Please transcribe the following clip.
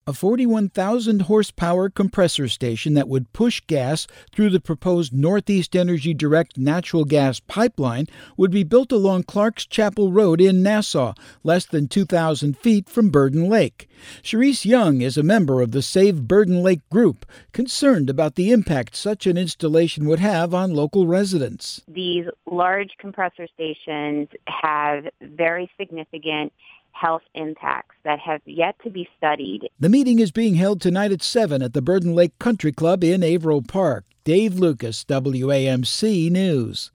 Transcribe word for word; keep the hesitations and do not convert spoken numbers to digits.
A forty-one thousand horsepower compressor station that would push gas through the proposed Northeast Energy Direct natural gas pipeline would be built along Clark's Chapel Road in Nassau, less than two thousand feet from Burden Lake. Cherise Young is a member of the Save Burden Lake group, concerned about the impact such an installation would have on local residents. These large compressor stations have very significant health impacts that have yet to be studied. The meeting is being held tonight at seven at the Burden Lake Country Club in Averill Park. Dave Lucas, W A M C News.